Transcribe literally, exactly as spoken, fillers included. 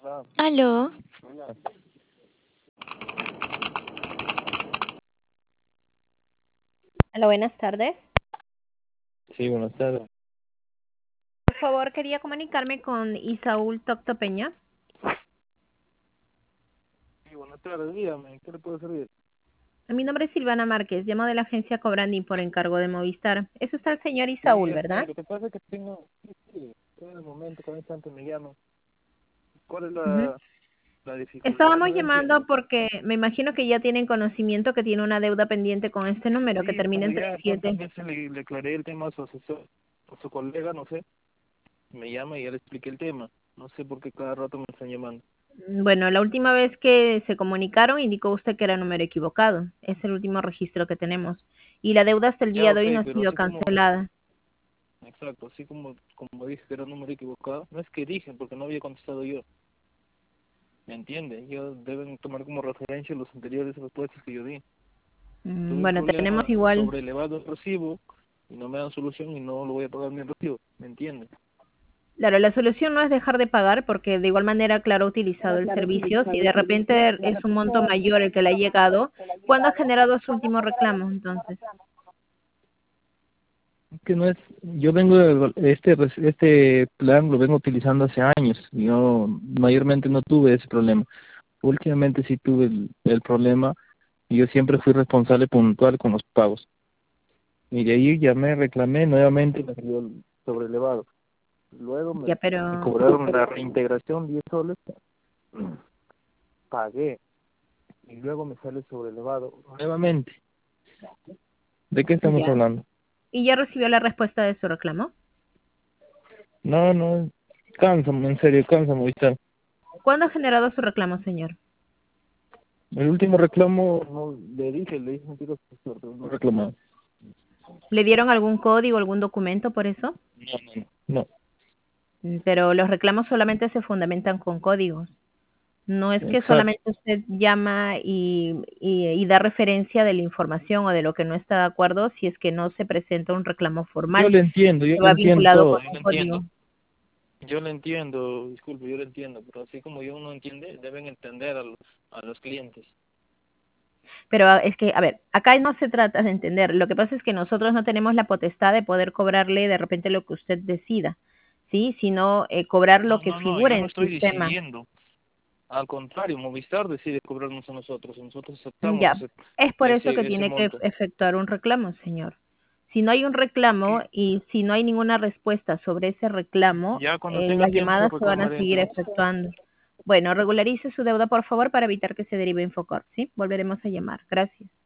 Aló. Hola. Hola, buenas tardes. Sí, buenas tardes. Por favor, quería comunicarme con Isaúl Tocto Peña. Sí, buenas tardes, dígame, ¿qué le puedo servir? Mi nombre es Silvana Márquez, llamo de la agencia Cobranding por encargo de Movistar. Es usted el señor Sí, Isaúl, es que ¿verdad? lo que pasa es que tengo, sí, sí, en el momento, cada instante me llaman. ¿Cuál es Ujú. la, la dificultad? Estábamos No lo entiendo. llamando porque me imagino que ya tienen conocimiento que tiene una deuda pendiente con este número que Sí, termina pero en ya cuántas treinta y siete. veces le, le aclaré el tema a su asesor, a su colega, no sé, me llama y ya le expliqué el tema. No sé por qué cada rato me están llamando. Bueno, la última vez que se comunicaron indicó usted que era número equivocado. Es el último registro que tenemos. Y la deuda hasta el Ya, día de ok, hoy no ha pero sido así como, cancelada. exacto, así como, como dije que era un número equivocado, no es que dije, porque no había contestado yo. ¿Me entiende? Yo deben tomar como referencia los anteriores respuestas que yo di. Mm, Tuve un Bueno, tenemos problema igual. sobre elevado el recibo y no me dan solución y no lo voy a pagar mi recibo, ¿me entiende? Claro, la solución no es dejar de pagar porque de igual manera, claro, ha utilizado el servicio. Si de repente es un monto mayor el que le ha llegado, ¿cuándo ha generado su último reclamo entonces? Es que no es, yo vengo, de- este res- este plan lo vengo utilizando hace años, yo mayormente no tuve ese problema. Últimamente sí tuve el, el problema y yo siempre fui responsable puntual con los pagos. Y de ahí llamé, reclamé nuevamente y me salió el sobrelevado. Luego me, Ya, me pero cobraron la reintegración diez soles, pagué y luego me sale sobrelevado nuevamente. ¿De qué estamos ya. hablando? ¿Y ya recibió la respuesta de su reclamo? No, no, cansa, en serio, cansa Movistar. ¿Cuándo ha generado su reclamo, señor? El último reclamo, no, le dije, le dije mentiras, pero no reclamó. ¿Le dieron algún código, algún documento por eso? No, no, no. Mm, Pero los reclamos solamente se fundamentan con códigos. No es que Exacto. solamente usted llama y, y, y da referencia de la información o de lo que no está de acuerdo si es que no se presenta un reclamo Yo formal le entiendo, yo que le va entiendo vinculado todo, con yo un le código. entiendo. Yo le entiendo, disculpe, yo le entiendo, pero así como yo no entiende, deben entender a los, a los clientes. Pero ah, es que, a ver, acá no se trata de entender. Lo que pasa es que nosotros no tenemos la potestad de poder cobrarle de repente lo que usted decida, ¿sí? Sino eh, cobrar lo No, que no, no, figure yo no en estoy sistema. decidiendo. Al contrario, Movistar decide cobrarnos a nosotros, nosotros aceptamos Ya, ese, es por eso que ese, ese tiene que monto. efectuar un reclamo, señor. Si no hay un reclamo Que y si no hay ninguna respuesta sobre ese reclamo, ya cuando eh, tenga las tiempo lo llamadas se van a reclamaré seguir entonces. efectuando. Bueno, regularice su deuda, por favor, para evitar que se derive Infocor, ¿sí? Volveremos a llamar. Gracias.